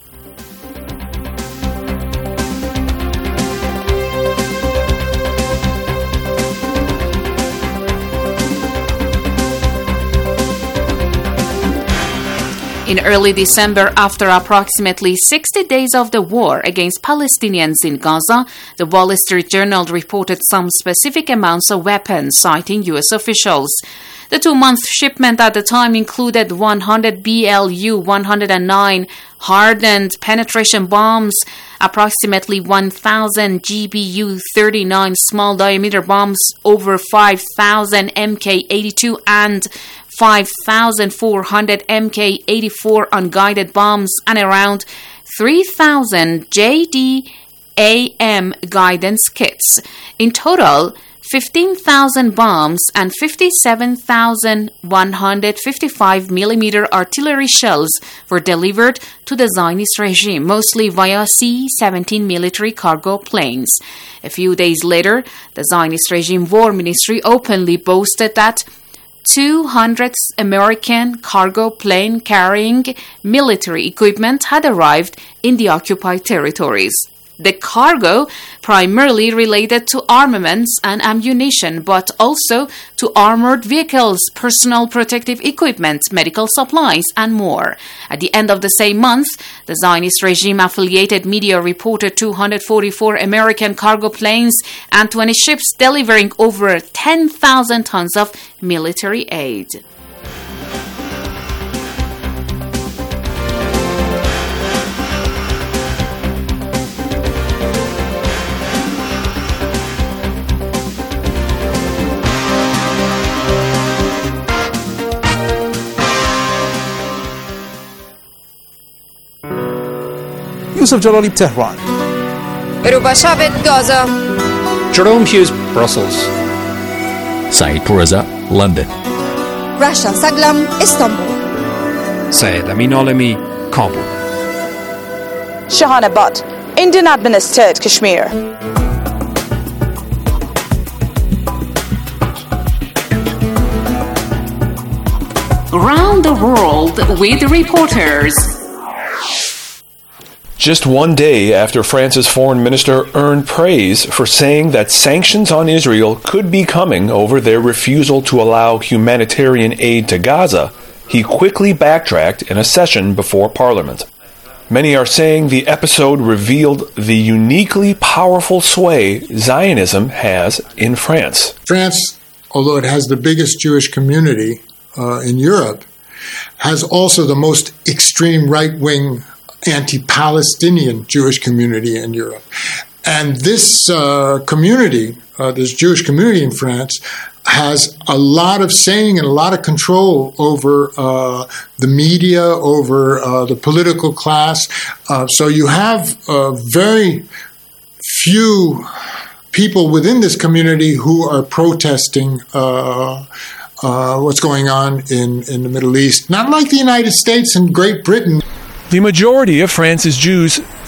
In early December, after approximately 60 days of the war against Palestinians in Gaza, the Wall Street Journal reported some specific amounts of weapons, citing U.S. officials. The 2-month shipment at the time included 100 BLU-109 hardened penetration bombs, approximately 1,000 GBU-39 small-diameter bombs, over 5,000 MK-82 and 5,400 MK-84 unguided bombs, and around 3,000 JDAM guidance kits. In total, 15,000 bombs and 57,155 mm artillery shells were delivered to the Zionist regime, mostly via C-17 military cargo planes. A few days later, the Zionist regime War Ministry openly boasted that 200 American cargo plane carrying military equipment had arrived in the occupied territories. The cargo primarily related to armaments and ammunition, but also to armored vehicles, personal protective equipment, medical supplies, and more. At the end of the same month, the Zionist regime-affiliated media reported 244 American cargo planes and 20 ships delivering over 10,000 tons of military aid. Yusuf Jalali, Tehran. Rubashavet, Gaza. Jerome Hughes, Brussels. Saeed Reza, London. Rasha Saglam, Istanbul. Syed Amin Alami, Kabul. Shahana Butt, Indian administered Kashmir. Around the world with reporters. Just one day after France's foreign minister earned praise for saying that sanctions on Israel could be coming over their refusal to allow humanitarian aid to Gaza, he quickly backtracked in a session before Parliament. Many are saying the episode revealed the uniquely powerful sway Zionism has in France. France, although it has the biggest Jewish community in Europe, has also the most extreme right-wing anti-Palestinian Jewish community in Europe. And this community, this Jewish community in France, has a lot of saying and a lot of control over the media, over the political class. So you have very few people within this community who are protesting what's going on in the Middle East. Not like the United States and Great Britain. The majority of France's Jews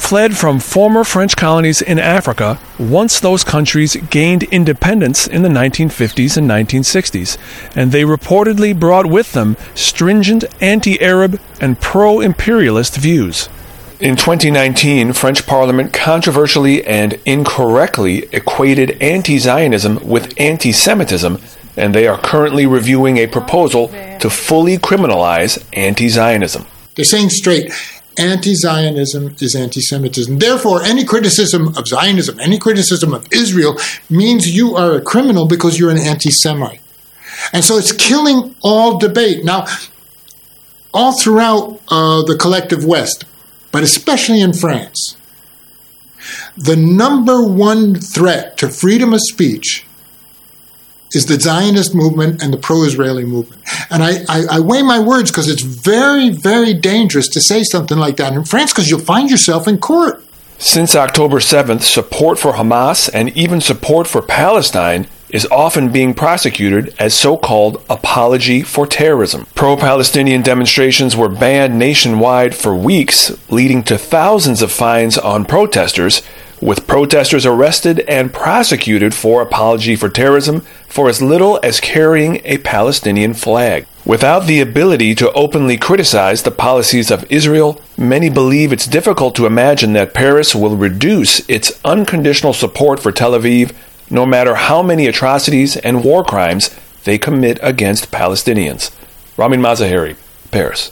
fled from former French colonies in Africa once those countries gained independence in the 1950s and 1960s, and they reportedly brought with them stringent anti-Arab and pro-imperialist views. In 2019, French Parliament controversially and incorrectly equated anti-Zionism with anti-Semitism, and they are currently reviewing a proposal to fully criminalize anti-Zionism. They're saying straight, anti-Zionism is anti-Semitism. Therefore, any criticism of Zionism, any criticism of Israel means you are a criminal because you're an anti-Semite. And so it's killing all debate. Now, all throughout the collective West, but especially in France, the number one threat to freedom of speech is the Zionist movement and the pro-Israeli movement. And I weigh my words because it's very, very dangerous to say something like that in France because you'll find yourself in court. Since October 7th, support for Hamas and even support for Palestine is often being prosecuted as so-called apology for terrorism. Pro-Palestinian demonstrations were banned nationwide for weeks, leading to thousands of fines on protesters, with protesters arrested and prosecuted for apology for terrorism for as little as carrying a Palestinian flag. Without the ability to openly criticize the policies of Israel, many believe it's difficult to imagine that Paris will reduce its unconditional support for Tel Aviv, no matter how many atrocities and war crimes they commit against Palestinians. Ramin Mazaheri, Paris.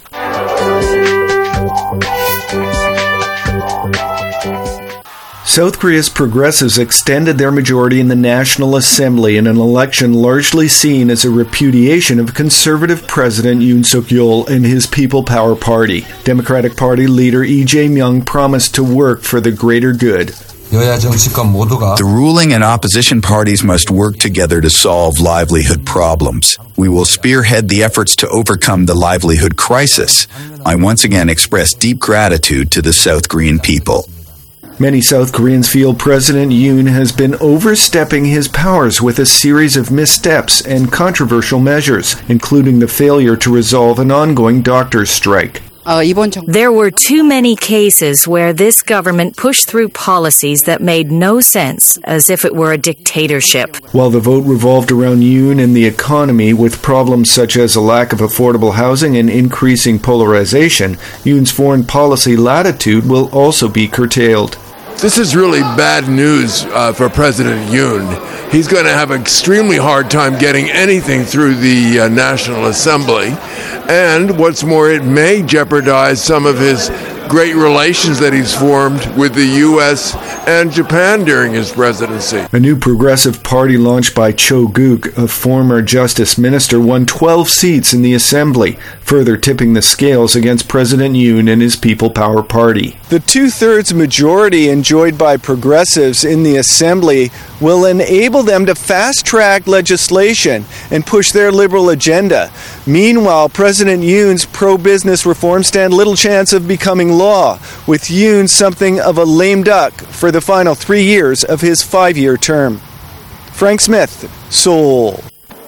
South Korea's progressives extended their majority in the National Assembly in an election largely seen as a repudiation of conservative President Yoon Suk-yeol and his People Power Party. Democratic Party leader Lee Jae-myung promised to work for the greater good. The ruling and opposition parties must work together to solve livelihood problems. We will spearhead the efforts to overcome the livelihood crisis. I once again express deep gratitude to the South Korean people. Many South Koreans feel President Yoon has been overstepping his powers with a series of missteps and controversial measures, including the failure to resolve an ongoing doctors' strike. There were too many cases where this government pushed through policies that made no sense, as if it were a dictatorship. While the vote revolved around Yoon and the economy, with problems such as a lack of affordable housing and increasing polarization, Yoon's foreign policy latitude will also be curtailed. This is really bad news for President Yoon. He's going to have an extremely hard time getting anything through the National Assembly. And what's more, it may jeopardize some of his great relations that he's formed with the U.S. and Japan during his presidency. A new progressive party launched by Cho Guk, a former justice minister, won 12 seats in the assembly, further tipping the scales against President Yoon and his People Power Party. The two-thirds majority enjoyed by progressives in the assembly will enable them to fast-track legislation and push their liberal agenda. Meanwhile, President Yoon's pro-business reforms stand little chance of becoming law, with Yoon something of a lame duck for the final 3 years of his 5-year term. Frank Smith, Seoul.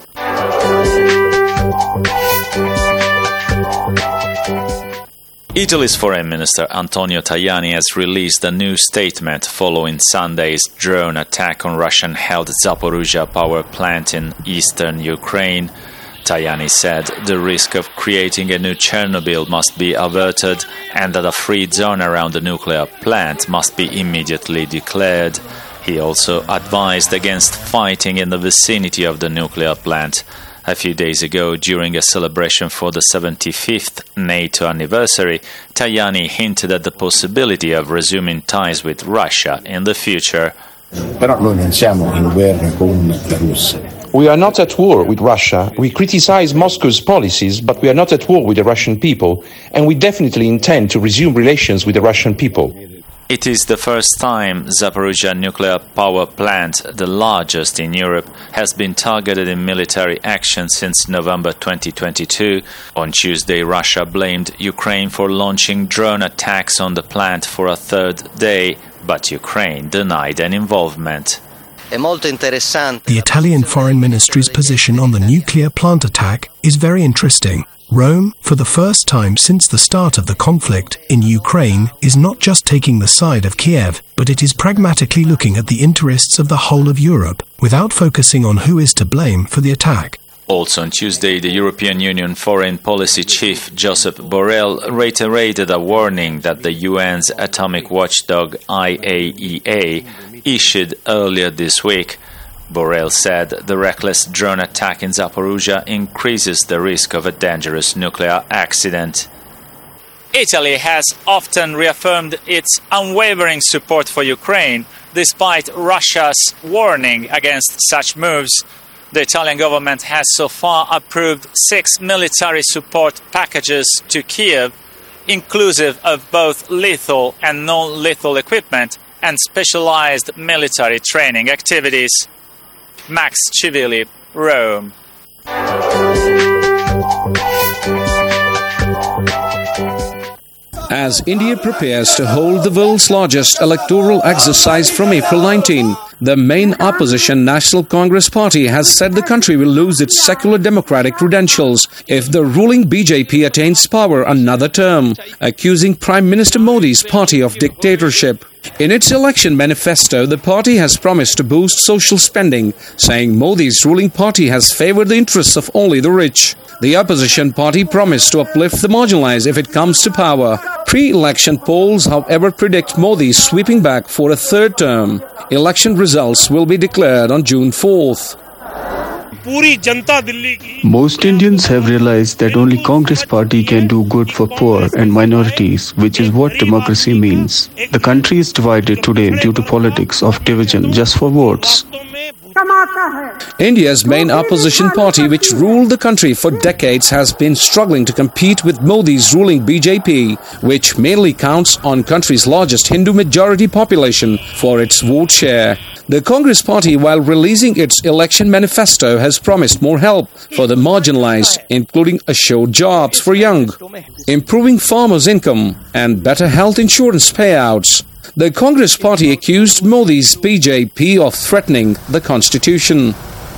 Italy's Foreign Minister Antonio Tajani has released a new statement following Sunday's drone attack on Russian-held Zaporizhzhia power plant in eastern Ukraine. Tajani said the risk of creating a new Chernobyl must be averted and that a free zone around the nuclear plant must be immediately declared. He also advised against fighting in the vicinity of the nuclear plant. A few days ago, during a celebration for the 75th NATO anniversary, Tajani hinted at the possibility of resuming ties with Russia in the future. We are not at war with Russia. We criticize Moscow's policies, but we are not at war with the Russian people, and we definitely intend to resume relations with the Russian people. It is the first time Zaporizhzhia nuclear power plant, the largest in Europe, has been targeted in military action since November 2022. On Tuesday, Russia blamed Ukraine for launching drone attacks on the plant for a third day, but Ukraine denied an involvement. The Italian Foreign Ministry's position on the nuclear plant attack is very interesting. Rome, for the first time since the start of the conflict in Ukraine, is not just taking the side of Kiev, but it is pragmatically looking at the interests of the whole of Europe, without focusing on who is to blame for the attack. Also on Tuesday, the European Union Foreign Policy Chief Josep Borrell reiterated a warning that the UN's atomic watchdog IAEA issued earlier this week. Borrell said the reckless drone attack in Zaporizhzhia increases the risk of a dangerous nuclear accident. Italy has often reaffirmed its unwavering support for Ukraine, despite Russia's warning against such moves. The Italian government has so far approved 6 military support packages to Kiev, inclusive of both lethal and non-lethal equipment and specialized military training activities. Max Civilli, Rome. As India prepares to hold the world's largest electoral exercise from April 19, the main opposition National Congress Party has said the country will lose its secular democratic credentials if the ruling BJP attains power another term, accusing Prime Minister Modi's party of dictatorship. In its election manifesto, the party has promised to boost social spending, saying Modi's ruling party has favored the interests of only the rich. The opposition party promised to uplift the marginalized if it comes to power. Pre-election polls, however, predict Modi sweeping back for a third term. Election results will be declared on June 4th. Most Indians have realized that only Congress party can do good for poor and minorities, which is what democracy means. The country is divided today due to politics of division just for votes. India's main opposition party, which ruled the country for decades, has been struggling to compete with Modi's ruling BJP, which mainly counts on country's largest Hindu majority population for its vote share. The Congress party, while releasing its election manifesto, has promised more help for the marginalized, including assured jobs for young, improving farmers' income, and better health insurance payouts. The Congress party accused Modi's BJP of threatening the constitution.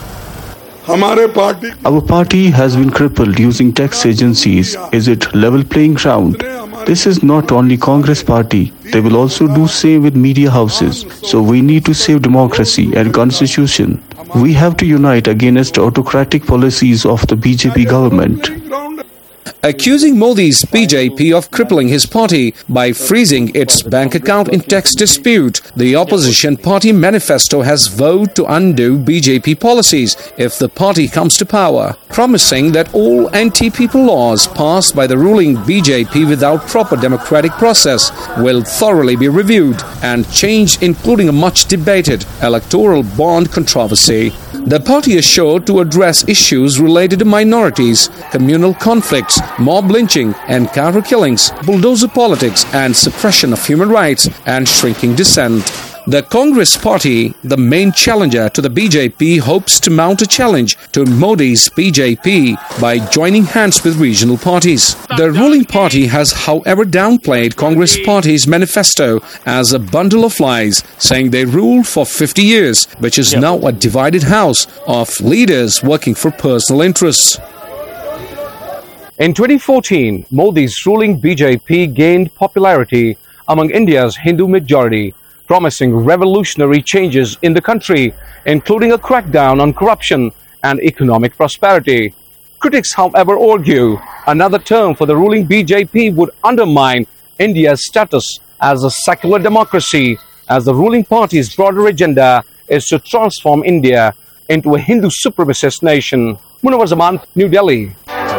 Our party has been crippled using tax agencies. Is it level playing ground? This is not only Congress party. They will also do same with media houses. So we need to save democracy and constitution. We have to unite against autocratic policies of the BJP government. Accusing Modi's BJP of crippling his party by freezing its bank account in tax dispute, the opposition party manifesto has vowed to undo BJP policies if the party comes to power, promising that all anti-people laws passed by the ruling BJP without proper democratic process will thoroughly be reviewed and changed, including a much-debated electoral bond controversy. The party is sure to address issues related to minorities, communal conflicts, mob lynching and counter killings, bulldozer politics and suppression of human rights and shrinking dissent. The Congress party, the main challenger to the BJP, hopes to mount a challenge to Modi's BJP by joining hands with regional parties. The ruling party has, however, downplayed Congress party's manifesto as a bundle of lies, saying they ruled for 50 years, which is now a divided house of leaders working for personal interests. In 2014, Modi's ruling BJP gained popularity among India's Hindu majority, promising revolutionary changes in the country, including a crackdown on corruption and economic prosperity. Critics, however, argue another term for the ruling BJP would undermine India's status as a secular democracy, as the ruling party's broader agenda is to transform India into a Hindu supremacist nation. Munawar Zaman, New Delhi.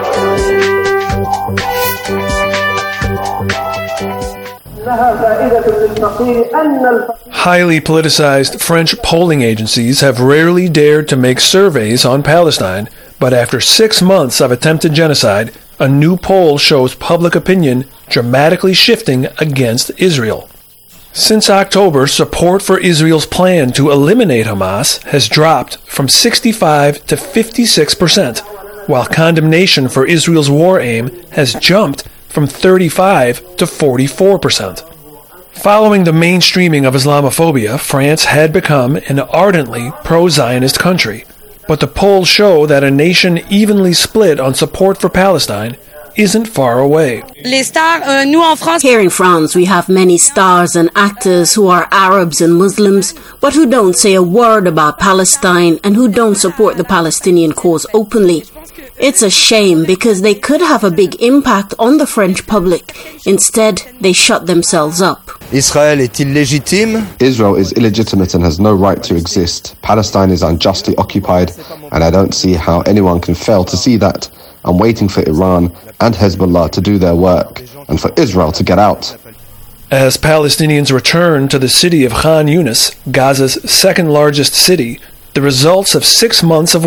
Highly politicized French polling agencies have rarely dared to make surveys on Palestine, but after 6 months of attempted genocide, a new poll shows public opinion dramatically shifting against Israel. Since October, support for Israel's plan to eliminate Hamas has dropped from 65 to 56%, while condemnation for Israel's war aim has jumped from 35 to 44%. Following the mainstreaming of Islamophobia, France had become an ardently pro-Zionist country. But the polls show that a nation evenly split on support for Palestine isn't far away. Here in France, we have many stars and actors who are Arabs and Muslims, but who don't say a word about Palestine and who don't support the Palestinian cause openly. It's a shame because they could have a big impact on the French public. Instead, they shut themselves up. Israel is illegitimate and has no right to exist. Palestine is unjustly occupied, and I don't see how anyone can fail to see that. I'm waiting for Iran and Hezbollah to do their work, and for Israel to get out. As Palestinians return to the city of Khan Yunis, Gaza's second largest city, the results of 6 months of